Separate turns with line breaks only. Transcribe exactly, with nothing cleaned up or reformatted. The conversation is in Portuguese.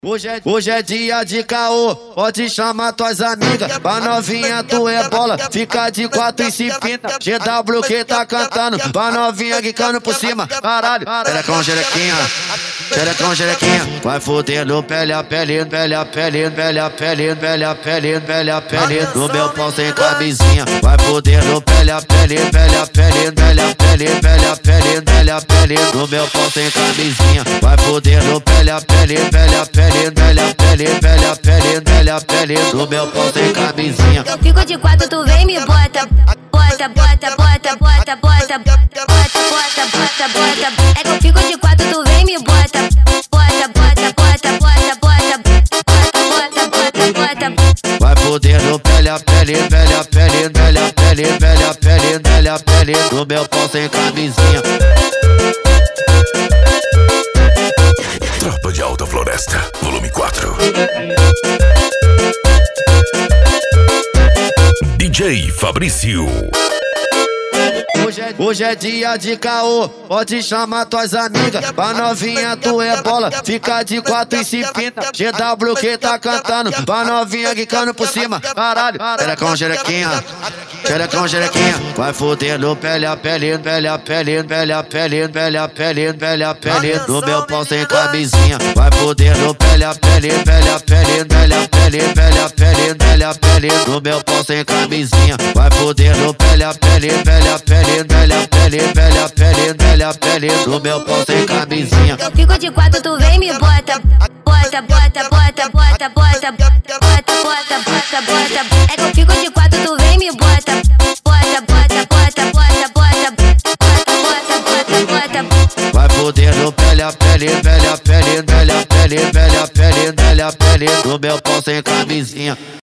Hoje é, hoje é dia de caô, pode chamar tuas amigas. Pra novinha tu é bola, fica de quatro e se pinta. G W que tá cantando, pra novinha quicando por cima. Caralho, xerecão, xerequinha, xerecão, xerequinha. Vai fudendo pele a pele, pele a pele, pele a pele, pele a pele, pele a pele. No meu pau sem camisinha. Vai fudendo pele a pele, pele a pele, pele a pele, pele a pele, pele a pele. No meu pau sem camisinha. Vai fudendo pele a pele, pele a pele. Pele a pele, pele a pele, pele a pele. No meu pau sem camisinha.
Eu fico de quatro, tu vem me bota. Bota, bota, bota, bota, bota. Bota, bota, bota, bota. É que eu fico de quatro, tu vem me bota. Bota, bota, bota, bota, bota. Bota, bota, bota, bota.
Vai fudendo pele a pele, pele a pele, pele a pele, pele a pele, pele a pele. No meu pau sem camisinha.
Tropa de Alta Floresta, volume quatro. D J Fabrício.
Hoje é, hoje é dia de caô, pode chamar tuas amigas. Pra novinha tu é bola, fica de quatro e se pinta. G W que tá cantando, pra novinha quicando por cima. Caralho, xerecão, xerequinha, xerecão, xerequinha. Vai fudendo pele a pele, pele a pele, pele a pele, pele a pele, pele a pele. No meu pau sem camisinha. Vai fudendo pele a pele, pele a pele, pele a pele, pele a pele, pele a pele. No meu pau sem camisinha. Vai fudendo pele a pele, pele a pele. Pele a pele, pele a pele, pele a pele. No meu pau sem camisinha.
Eu fico de quatro, tu vem me bota. Bota, bota, bota, bota, bota. Bota, bota, bota, bota. É que eu fico de quatro, tu vem me bota. Bota, bota, bota, bota, bota. Bota, bota, bota, bota.
Vai fudendo pele a pele, pele a pele, pele a pele, pele a pele, pele a pele. No meu pau sem camisinha.